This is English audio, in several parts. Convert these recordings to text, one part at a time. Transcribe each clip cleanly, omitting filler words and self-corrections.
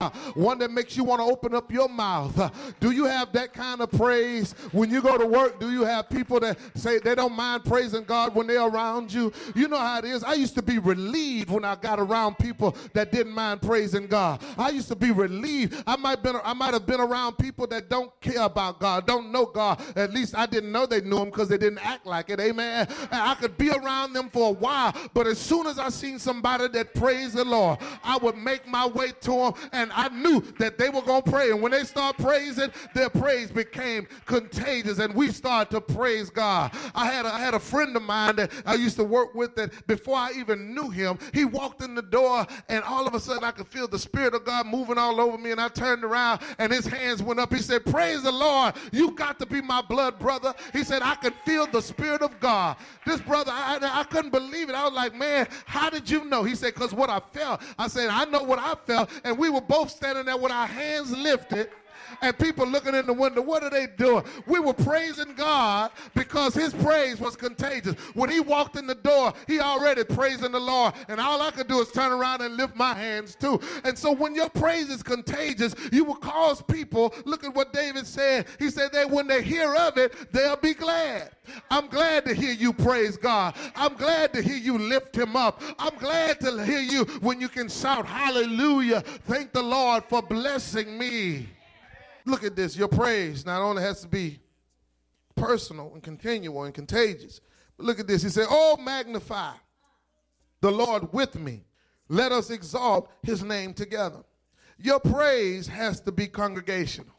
one that makes you want to open up your mouth. Do you have that kind of praise when you go to work? Do you have people that say they don't mind praising God when they're around you? You know how it is. I used to be relieved when I got around people that didn't mind praising God. I used to be relieved. I might have been around people that don't care about God, don't know God. At least I didn't know they knew him because they didn't act like it. Amen. And I could be around them for a while, but as soon as I seen somebody that praised the Lord, I would make my way to them, and I knew that they were going to pray. And when they start praising, their praise became contagious, and we started to praise God. I had a friend of mine that I used to work with that before I even knew him, he walked in the door, and all of a sudden I could feel the Spirit of God moving all over me, and I turned around, and his hands went up. He said, "Praise the Lord. You got to be my blood brother." He said, "I could feel the Spirit of God." This brother, I couldn't believe it. I was like, "Man, how did you know?" He said, "Because what I felt." I said, "I know what I felt." And we were both standing there with our hands lifted, and people looking in the window. What are they doing? We were praising God because his praise was contagious. When he walked in the door, he already praising the Lord, and all I could do is turn around and lift my hands too. And so when your praise is contagious, you will cause people, look at what David said. He said that when they hear of it, they'll be glad. I'm glad to hear you praise God. I'm glad to hear you lift him up. I'm glad to hear you when you can shout hallelujah. Thank the Lord for blessing me. Look at this. Your praise not only has to be personal and continual and contagious, but look at this. He said, "Oh, magnify the Lord with me. Let us exalt his name together." Your praise has to be congregational.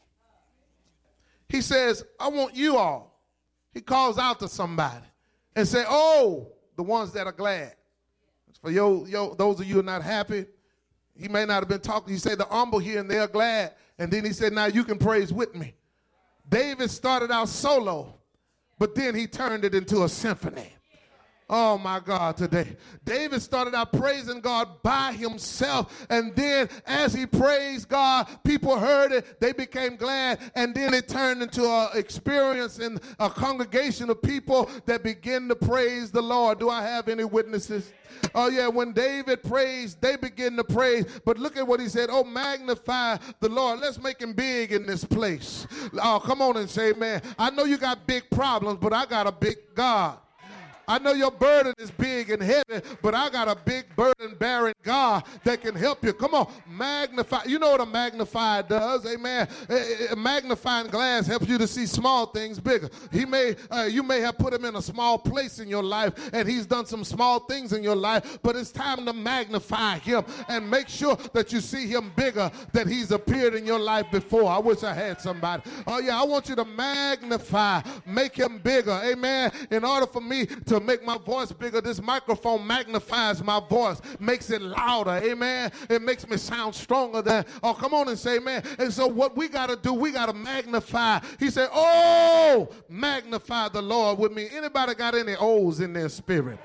He says, "I want you all." He calls out to somebody and say, "Oh, the ones that are glad." For those of you who are not happy, he may not have been talking. He said the humble here and they are glad. And then he said, "Now you can praise with me." David started out solo, but then he turned it into a symphony. Oh my God, today. David started out praising God by himself, and then as he praised God, people heard it, they became glad, and then it turned into an experience in a congregation of people that begin to praise the Lord. Do I have any witnesses? Oh yeah, when David praised, they begin to praise. But look at what he said. "Oh, magnify the Lord." Let's make him big in this place. Oh, come on and say, "Man, I know you got big problems, but I got a big God." I know your burden is big and heavy, but I got a big burden-bearing God that can help you. Come on, magnify. You know what a magnifier does, amen? A magnifying glass helps you to see small things bigger. You may have put him in a small place in your life, and he's done some small things in your life, but it's time to magnify him and make sure that you see him bigger than he's appeared in your life before. I wish I had somebody. Oh, yeah, I want you to magnify, make him bigger, amen? In order for me to make my voice bigger, this microphone magnifies my voice, makes it louder, amen? It makes me sound stronger than, oh, come on and say, man. And so what we got to do, we got to magnify. He said, "Oh, magnify the Lord with me." Anybody got any O's in their spirit?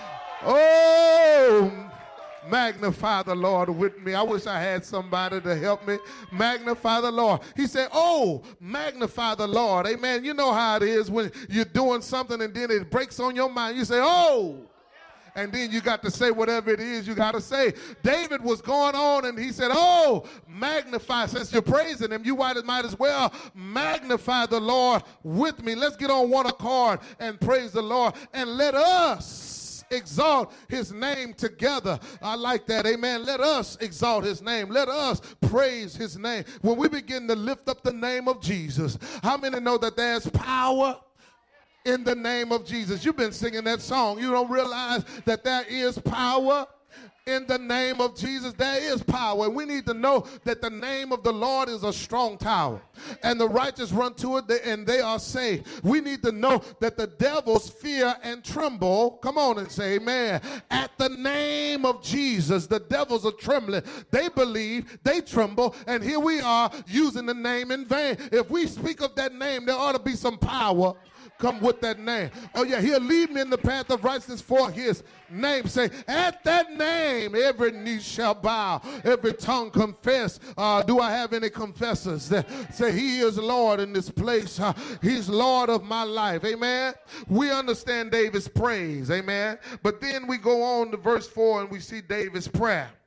Oh, magnify the Lord with me. I wish I had somebody to help me magnify the Lord. He said, "Oh, magnify the Lord." Amen. You know how it is when you're doing something and then it breaks on your mind. You say, "Oh." And then you got to say whatever it is you got to say. David was going on and he said, "Oh, magnify." Since you're praising him, you might as well magnify the Lord with me. Let's get on one accord and praise the Lord, and let us exalt his name together. I like that. Amen. Let us exalt his name. Let us praise his name. When we begin to lift up the name of Jesus, how many know that there's power in the name of Jesus? You've been singing that song. You don't realize that there is power in the name of Jesus. There is power, and we need to know that the name of the Lord is a strong tower, and the righteous run to it and they are saved. We need to know that the devils fear and tremble. Come on and say amen. At the name of Jesus, the devils are trembling. They believe, they tremble, and here we are using the name in vain. If we speak of that name, there ought to be some power come with that name. Oh yeah, he'll lead me in the path of righteousness for his name. Say, at that name, every knee shall bow, every tongue confess. Do I have any confessors that say he is Lord in this place? He's Lord of my life. Amen. We understand David's praise. Amen. But then we go on to verse 4 and we see David's prayer.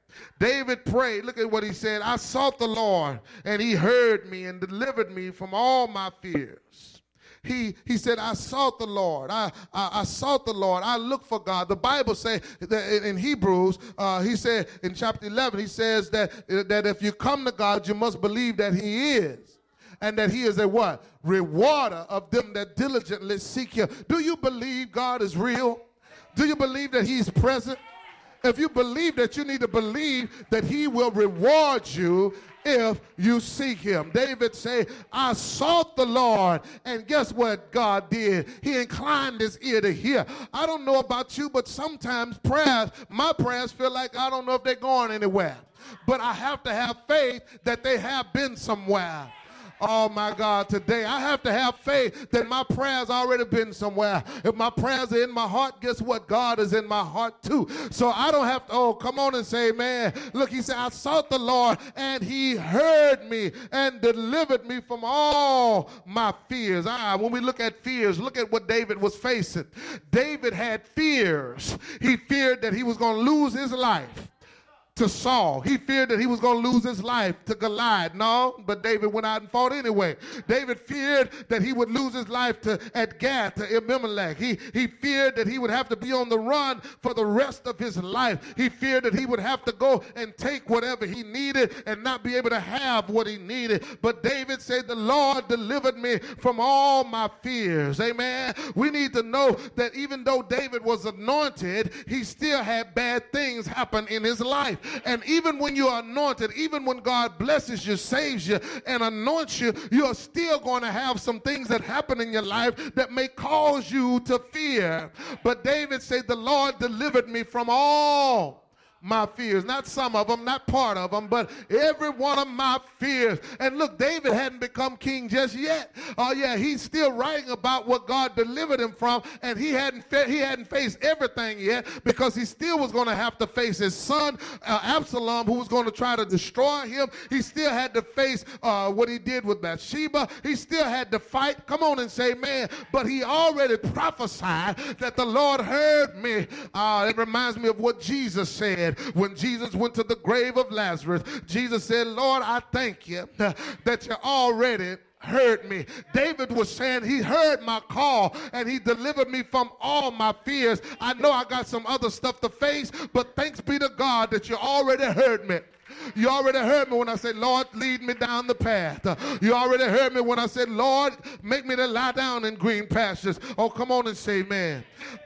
David prayed. Look at what he said. I sought the Lord, and he heard me and delivered me from all my fears. He said, I sought the Lord. I sought the Lord. I looked for God. The Bible says that in Hebrews, he said in chapter 11, he says that if you come to God, you must believe that he is. And that he is a what? Rewarder of them that diligently seek him. Do you believe God is real? Do you believe that he's present? If you believe that, you need to believe that he will reward you if you seek him. David said, I sought the Lord, and guess what God did? He inclined his ear to hear. I don't know about you, but sometimes my prayers feel like I don't know if they're going anywhere. But I have to have faith that they have been somewhere. Oh my God, today I have to have faith that my prayers already been somewhere. If my prayers are in my heart, guess what? God is in my heart too. So I don't have to, oh, come on and say, man, look, he said, I sought the Lord and he heard me and delivered me from all my fears. When we look at fears, look at what David was facing. David had fears. He feared that he was going to lose his life to Saul. He feared that he was going to lose his life to Goliath. No, but David went out and fought anyway. David feared that he would lose his life at Gath to Abimelech. He feared that he would have to be on the run for the rest of his life. He feared that he would have to go and take whatever he needed and not be able to have what he needed. But David said, the Lord delivered me from all my fears. Amen. We need to know that even though David was anointed, he still had bad things happen in his life. And even when you're anointed, even when God blesses you, saves you, and anoints you, you're still going to have some things that happen in your life that may cause you to fear. But David said, the Lord delivered me from all my fears. Not some of them, not part of them, but every one of my fears. And look, David hadn't become king just yet. Oh yeah, he's still writing about what God delivered him from, and he hadn't faced everything yet, because he still was going to have to face his son Absalom, who was going to try to destroy him. He still had to face what he did with Bathsheba. He still had to fight. Come on and say, man. But he already prophesied that the Lord heard me. It reminds me of what Jesus said. When Jesus went to the grave of Lazarus, Jesus said, Lord, I thank you that you already heard me. David was saying he heard my call and he delivered me from all my fears. I know I got some other stuff to face, but thanks be to God that you already heard me. You already heard me when I said, Lord, lead me down the path. You already heard me when I said, Lord, make me to lie down in green pastures. Oh, come on and say amen.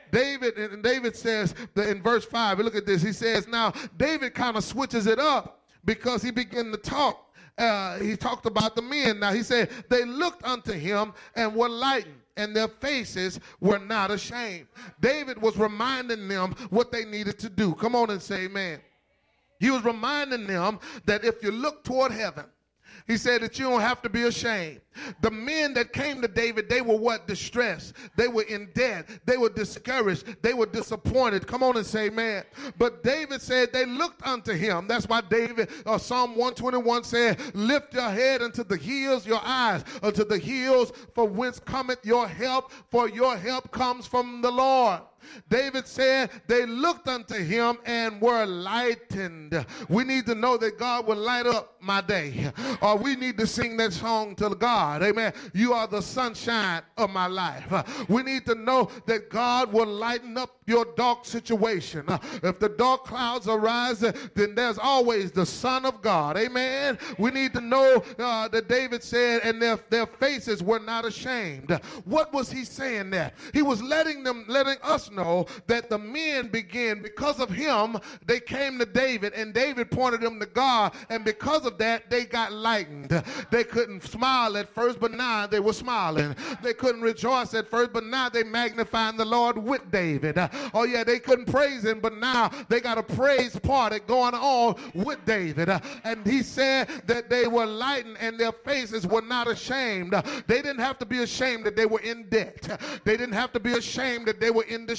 David says that in verse 5, look at this. He says, now, David kind of switches it up because he began to talk. He talked about the men. Now, he said, they looked unto him and were lightened, and their faces were not ashamed. David was reminding them what they needed to do. Come on and say amen. He was reminding them that if you look toward heaven, he said that you don't have to be ashamed. The men that came to David, they were what? Distressed. They were in debt. They were discouraged. They were disappointed. Come on and say amen. But David said they looked unto him. That's why David, Psalm 121 said, lift your head unto the hills, your eyes unto the hills, for whence cometh your help, for your help comes from the Lord. David said they looked unto him and were lightened. We need to know that God will light up my day. Or we need to sing that song to God. Amen. You are the sunshine of my life. We need to know that God will lighten up your dark situation. If the dark clouds arise, then there's always the Son of God. Amen. We need to know that David said, and their faces were not ashamed. What was he saying there? He was letting us know that the men began, because of him, they came to David, and David pointed them to God, and because of that, they got lightened. They couldn't smile at first, but now they were smiling. They couldn't rejoice at first, but now they magnifying the Lord with David. Oh yeah, they couldn't praise him, but now they got a praise party going on with David. And he said that they were lightened and their faces were not ashamed. They didn't have to be ashamed that they were in debt. They didn't have to be ashamed that they were in distress.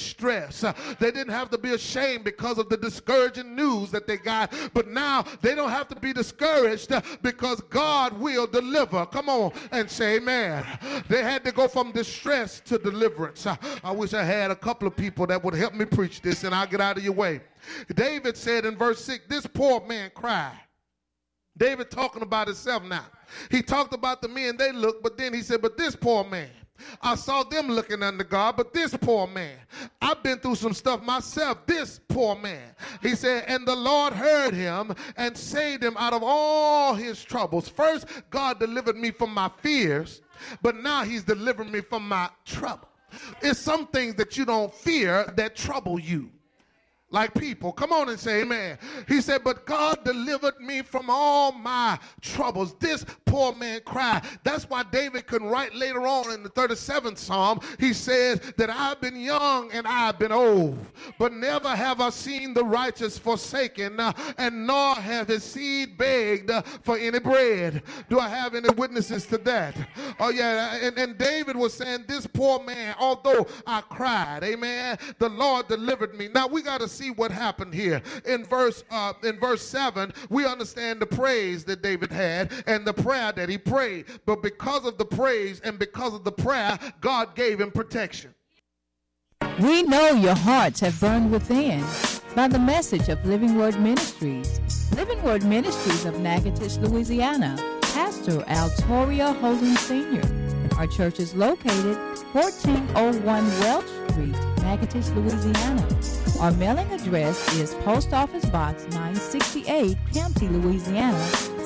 distress. They didn't have to be ashamed because of the discouraging news that they got. But now they don't have to be discouraged because God will deliver. Come on and say amen. They had to go from distress to deliverance. I wish I had a couple of people that would help me preach this, and I'll get out of your way. David said in verse 6, this poor man cried. David talking about himself now. He talked about the men they looked, but then he said, but this poor man, I saw them looking unto God, but this poor man, I've been through some stuff myself, this poor man. He said, and the Lord heard him and saved him out of all his troubles. First, God delivered me from my fears, but now he's delivering me from my trouble. It's some things that you don't fear that trouble you. Like people. Come on and say amen. He said, but God delivered me from all my troubles. This poor man cried. That's why David can write later on in the 37th Psalm. He says that I've been young and I've been old, but never have I seen the righteous forsaken, and nor have his seed begged for any bread. Do I have any witnesses to that? Oh yeah, and David was saying, this poor man, although I cried, amen, the Lord delivered me. Now we got to see what happened here. In verse 7, we understand the praise that David had and the prayer that he prayed. But because of the praise and because of the prayer, God gave him protection. We know your hearts have burned within by the message of Living Word Ministries. Living Word Ministries of Natchitoches, Louisiana. Pastor Altoria Holden Sr. Our church is located 1401 Welch Street, Natchitoches, Louisiana. Our mailing address is Post Office Box 968, Campty, Louisiana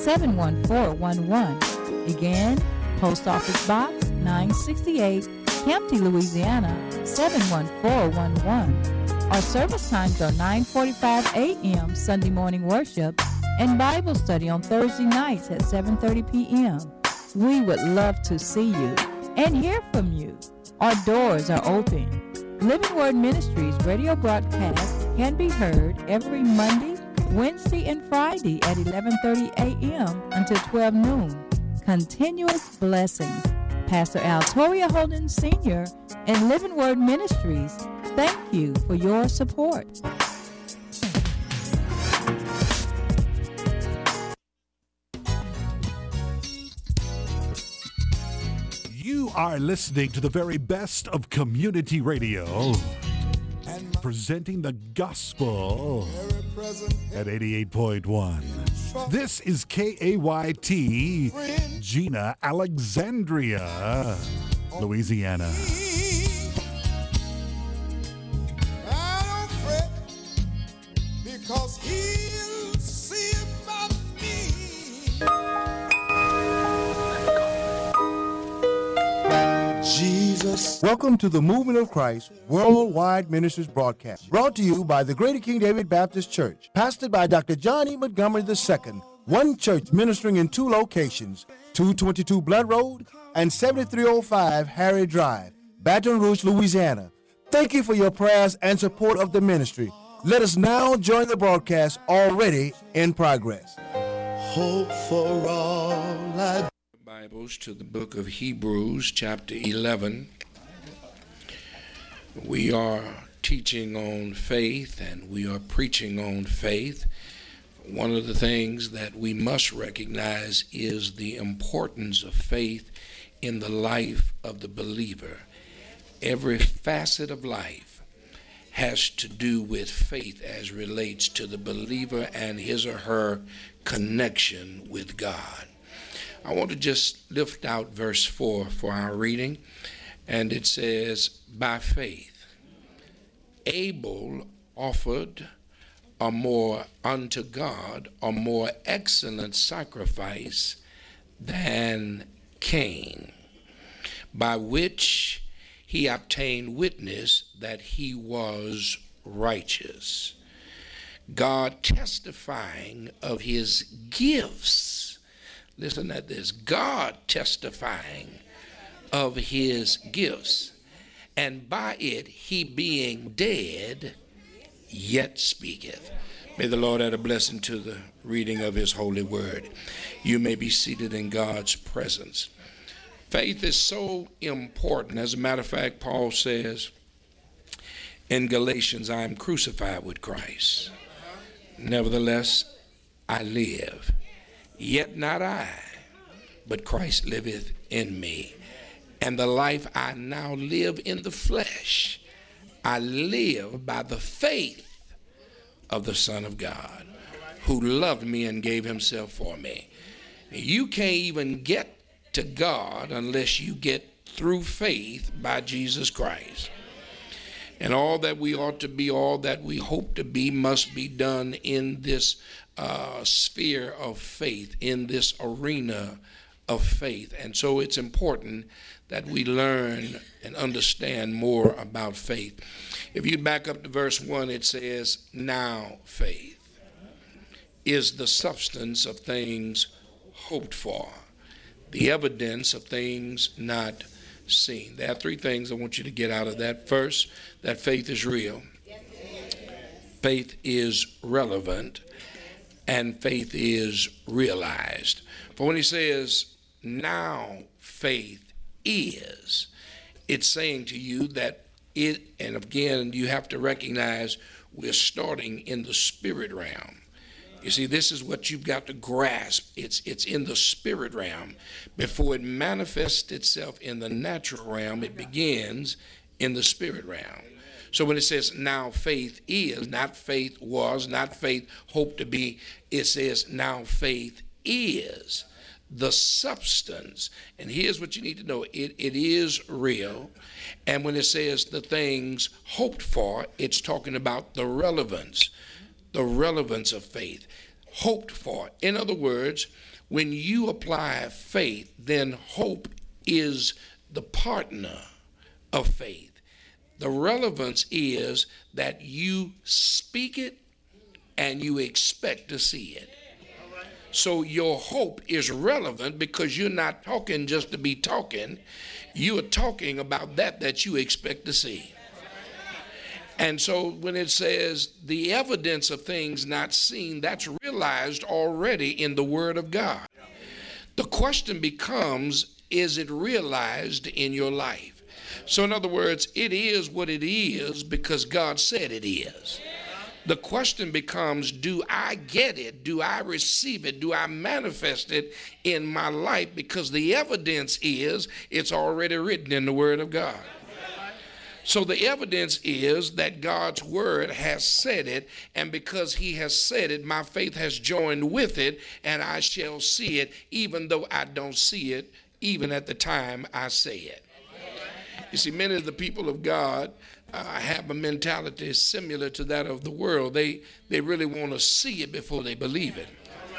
71411. Again, Post Office Box 968, Campty, Louisiana 71411. Our service times are 9:45 a.m. Sunday morning worship and Bible study on Thursday nights at 7:30 p.m. We would love to see you and hear from you. Our doors are open. Living Word Ministries radio broadcast can be heard every Monday, Wednesday, and Friday at 11:30 a.m. until 12 noon. Continuous blessings. Pastor Altoria Holden Sr. and Living Word Ministries, thank you for your support. You are listening to the very best of community radio, presenting the gospel at 88.1. This is KAYT, Gina, Alexandria, Louisiana. I don't fret, because he'll see about me. Jesus. Welcome to the Movement of Christ Worldwide Ministries broadcast, brought to you by the Greater King David Baptist Church, pastored by Dr. John E. Montgomery II, one church ministering in two locations, 222 Blood Road and 7305 Harry Drive, Baton Rouge, Louisiana. Thank you for your prayers and support of the ministry. Let us now join the broadcast already in progress. Hope for all I Bibles to the book of Hebrews, chapter 11. We are teaching on faith and we are preaching on faith. One of the things that we must recognize is the importance of faith in the life of the believer. Every facet of life has to do with faith as relates to the believer and his or her connection with God. I want to just lift out verse 4 for our reading, and it says, by faith, Abel offered unto God a more excellent sacrifice than Cain, by which he obtained witness that he was righteous, God testifying of his gifts. Listen at this. God testifying of his gifts, and by it he being dead yet speaketh. May the Lord add a blessing to the reading of his holy word. You may be seated in God's presence. Faith is so important. As a matter of fact, Paul says In Galatians, I am crucified with Christ. Nevertheless, I live. Yet not I, but Christ liveth in me. And the life I now live in the flesh, I live by the faith of the Son of God, who loved me and gave himself for me. You can't even get to God unless you get through faith by Jesus Christ. And all that we ought to be, all that we hope to be, must be done in this sphere of faith, in this arena of faith. And so it's important that we learn and understand more about faith. If you back up to verse 1, it says, now faith is the substance of things hoped for, the evidence of things not seen. There are three things I want you to get out of that. First, that faith is real. Faith is relevant, and faith is realized. For when he says, now faith is, it's saying to you that it, and again, you have to recognize we're starting in the spirit realm. You see, this is what you've got to grasp. It's in the spirit realm. Before it manifests itself in the natural realm, it begins in the spirit realm. So when it says now faith is, not faith was, not faith hoped to be, it says now faith is the substance. And here's what you need to know. It is real. And when it says the things hoped for, it's talking about the relevance of faith. Hoped for. In other words, when you apply faith, then hope is the partner of faith. The relevance is that you speak it and you expect to see it. So your hope is relevant because you're not talking just to be talking. You are talking about that you expect to see. And so when it says the evidence of things not seen, that's realized already in the Word of God. The question becomes, is it realized in your life? So in other words, it is what it is because God said it is. The question becomes, do I get it? Do I receive it? Do I manifest it in my life? Because the evidence is it's already written in the Word of God. So the evidence is that God's word has said it, and because he has said it, my faith has joined with it, and I shall see it, even though I don't see it, even at the time I say it. You see, many of the people of God have a mentality similar to that of the world. They really want to see it before they believe it.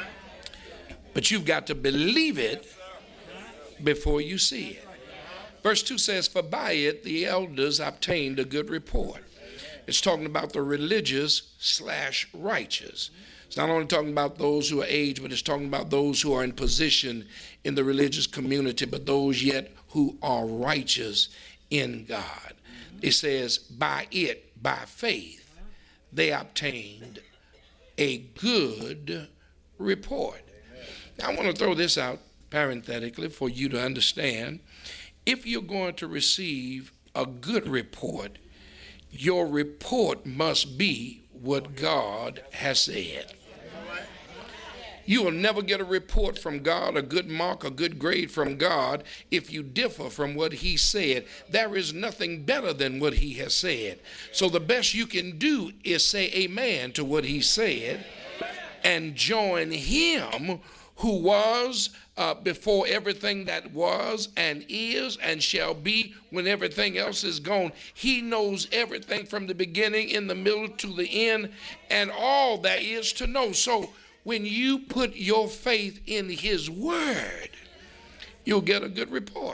But you've got to believe it before you see it. Verse 2 says, for by it the elders obtained a good report. It's talking about the religious/righteous. It's not only talking about those who are aged, but it's talking about those who are in position in the religious community, but those yet who are righteous in God. It says, by it, by faith, they obtained a good report. Now, I want to throw this out parenthetically for you to understand. If you're going to receive a good report, your report must be what God has said. You will never get a report from God, a good mark, a good grade from God, if you differ from what he said. There is nothing better than what he has said. So the best you can do is say amen to what he said and join him who was before everything that was and is and shall be when everything else is gone. He knows everything from the beginning, in the middle, to the end, and all there is to know. So when you put your faith in his word, you'll get a good report.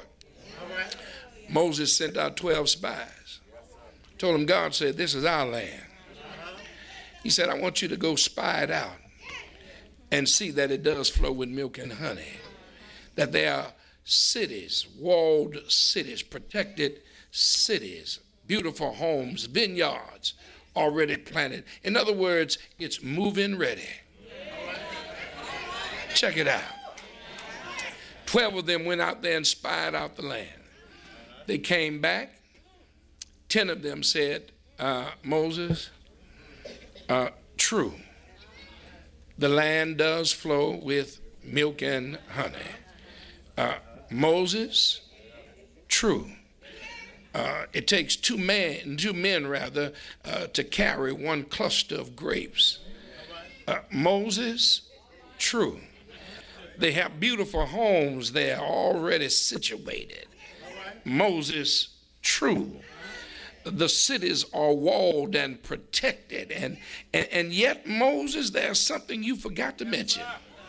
Moses sent out 12 spies. Told them God said, this is our land. He said, I want you to go spy it out and see that it does flow with milk and honey. That there are cities, walled cities, protected cities, beautiful homes, vineyards already planted. In other words, it's move-in ready. Check it out. 12 of them went out there and spied out the land. They came back. 10 of them said, Moses, true. The land does flow with milk and honey. Moses, true. It takes two men to carry one cluster of grapes. Moses, true. They have beautiful homes there already situated. Moses, true. The cities are walled and protected. And yet, Moses, there's something you forgot to mention.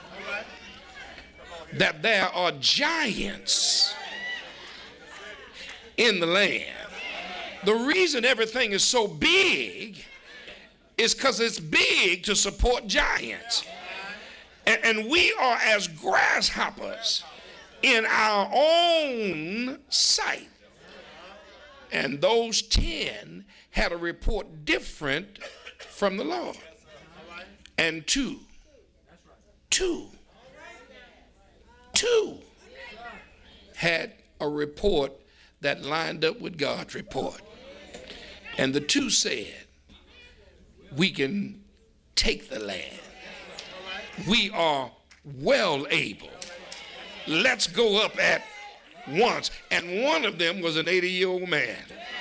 That there are giants in the land. The reason everything is so big is because it's big to support giants. And we are as grasshoppers in our own sight. And those 10 had a report different from the Lord. And two had a report that lined up with God's report. And the 2 said, we can take the land. We are well able. Let's go up at once. And one of them was an 80-year-old man.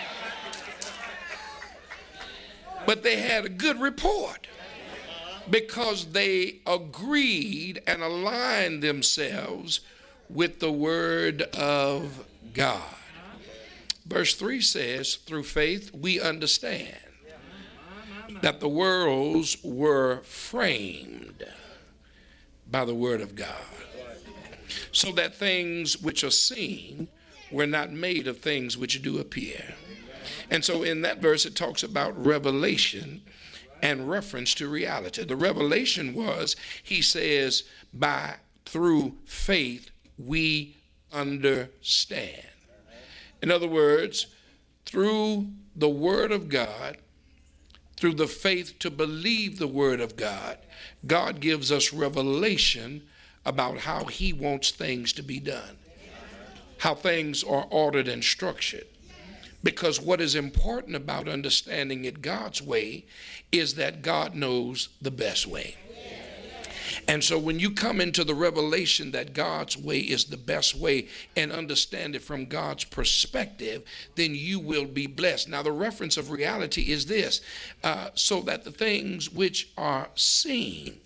But they had a good report because they agreed and aligned themselves with the word of God. Verse 3 says, through faith we understand that the worlds were framed by the word of God, so that things which are seen were not made of things which do appear. And so in that verse it talks about revelation and reference to reality. The revelation was, he says, through faith we understand. In other words, through the word of God, through the faith to believe the word of God, God gives us revelation about how he wants things to be done, how things are ordered and structured. Because what is important about understanding it God's way is that God knows the best way. And so when you come into the revelation that God's way is the best way and understand it from God's perspective, then you will be blessed. Now, the reference of reality is this, so that the things which are seen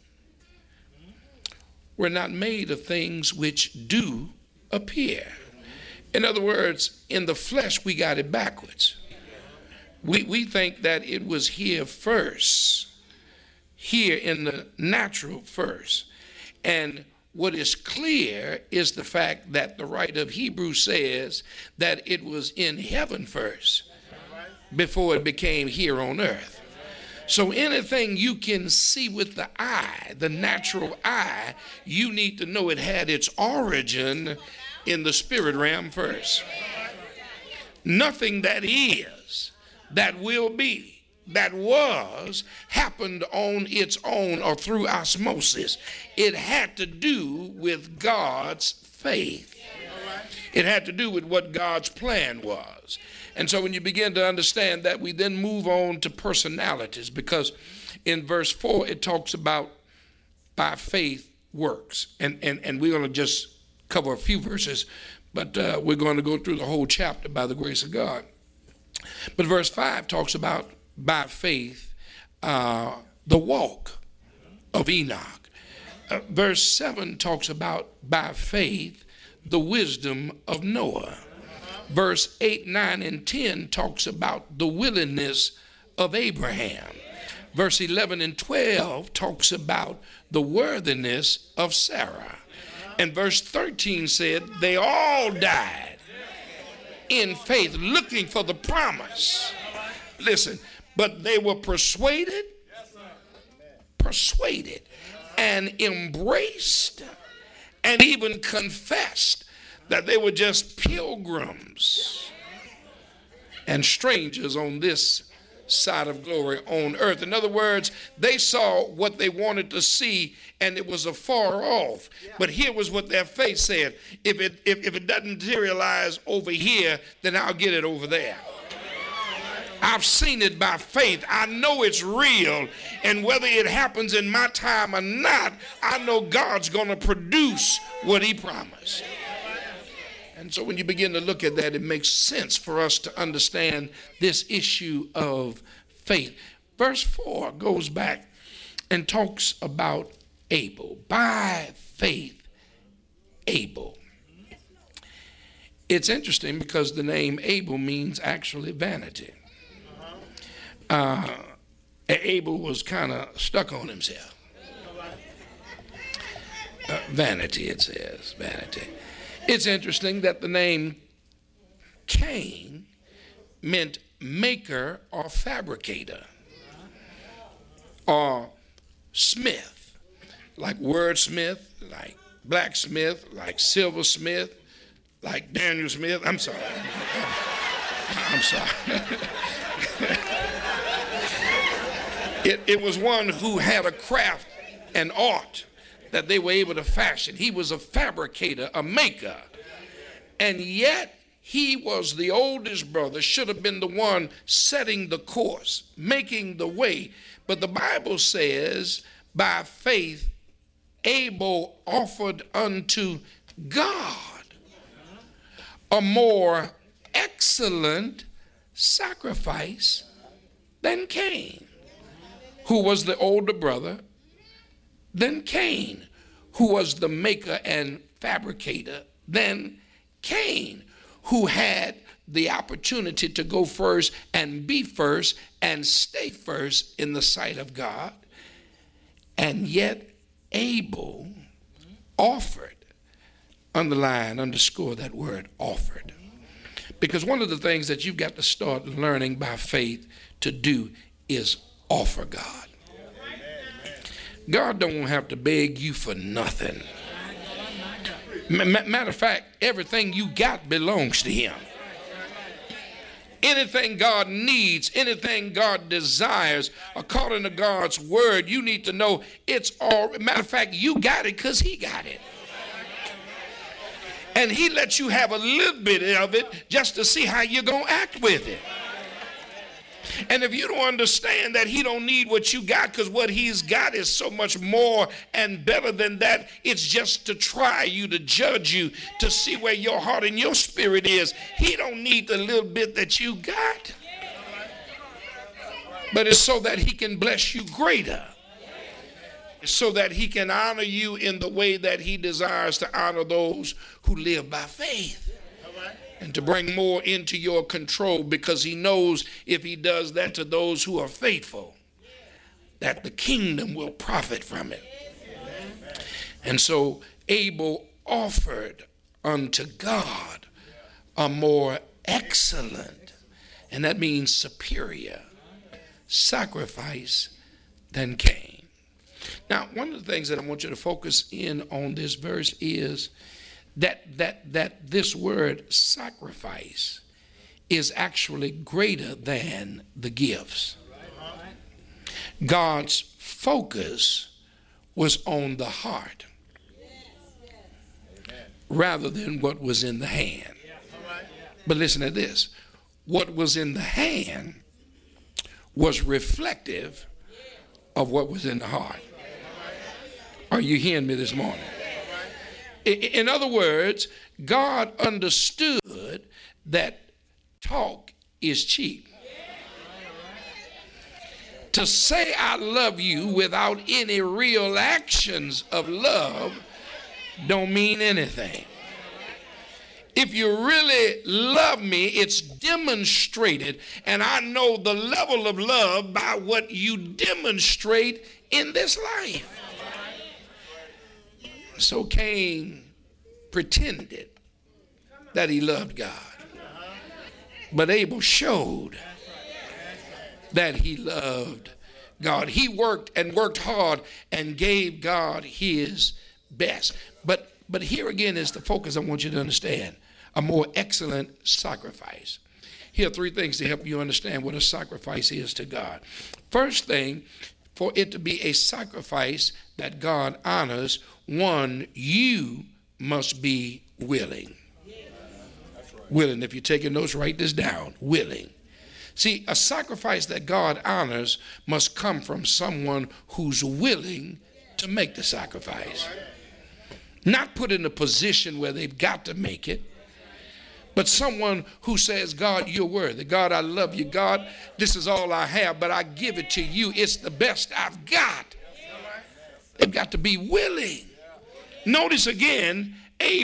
were not made of things which do appear. In other words, in the flesh, we got it backwards. We think that it was here first, here in the natural first. And what is clear is the fact that the writer of Hebrews says that it was in heaven first before it became here on earth. So anything you can see with the eye, the natural eye, you need to know it had its origin in the spirit realm first. Nothing that is, that will be, that was, happened on its own or through osmosis. It had to do with God's faith. It had to do with what God's plan was. And so when you begin to understand that, we then move on to personalities, because in verse 4 it talks about by faith works. And we're going to just cover a few verses, but we're going to go through the whole chapter by the grace of God. But verse 5 talks about by faith the walk of Enoch. Verse 7 talks about by faith the wisdom of Noah. Verse 8, 9, and 10 talks about the willingness of Abraham. Verse 11 and 12 talks about the worthiness of Sarah. And verse 13 said they all died in faith, looking for the promise. Listen, but they were persuaded, and embraced, and even confessed that they were just pilgrims and strangers on this side of glory on earth. In other words, they saw what they wanted to see, and it was afar off. But here was what their faith said: if it doesn't materialize over here, then I'll get it over there. I've seen it by faith. I know it's real. And whether it happens in my time or not, I know God's going to produce what he promised. And so when you begin to look at that, it makes sense for us to understand this issue of faith. Verse 4 goes back and talks about Abel. By faith, Abel. It's interesting because the name Abel means actually vanity. Abel was kind of stuck on himself. Vanity, it says, vanity. It's interesting that the name Cain meant maker or fabricator or smith, like wordsmith, like blacksmith, like silversmith, like Daniel Smith. I'm sorry. I'm sorry. It was one who had a craft and art that they were able to fashion. He was a fabricator, a maker. And yet he was the oldest brother, should have been the one setting the course, making the way. But the Bible says, by faith, Abel offered unto God a more excellent sacrifice than Cain, who was the older brother, than Cain, who was the maker and fabricator, than Cain, who had the opportunity to go first and be first and stay first in the sight of God. And yet Abel offered, underline, underscore that word, offered. Because one of the things that you've got to start learning by faith to do is offer God. God don't have to beg you for nothing. Matter of fact, everything you got belongs to him. Anything God needs, anything God desires, according to God's word, you need to know it's all. Matter of fact, you got it because he got it. And he lets you have a little bit of it just to see how you're going to act with it. And if you don't understand that he don't need what you got because what he's got is so much more and better than that, it's just to try you, to judge you, to see where your heart and your spirit is. He don't need the little bit that you got. But it's so that he can bless you greater. It's so that he can honor you in the way that he desires to honor those who live by faith. And to bring more into your control, because he knows if he does that to those who are faithful, that the kingdom will profit from it. And so Abel offered unto God a more excellent, and that means superior, sacrifice than Cain. Now, one of the things that I want you to focus in on this verse is that this word sacrifice is actually greater than the gifts. God's focus was on the heart rather than what was in the hand. But listen to this. What was in the hand was reflective of what was in the heart. Are you hearing me this morning? In other words, God understood that talk is cheap. To say I love you without any real actions of love don't mean anything. If you really love me, it's demonstrated, and I know the level of love by what you demonstrate in this life. So Cain pretended that he loved God. But Abel showed that he loved God. He worked and worked hard and gave God his best. But here again is the focus I want you to understand. A more excellent sacrifice. Here are three things to help you understand what a sacrifice is to God. First thing, for it to be a sacrifice that God honors, one, you must be willing. Willing. If you're taking notes, write this down. Willing. See, a sacrifice that God honors must come from someone who's willing to make the sacrifice. Not put in a position where they've got to make it, but someone who says, God, you're worthy. God, I love you. God, this is all I have, but I give it to you. It's the best I've got. They've got to be willing. Notice again,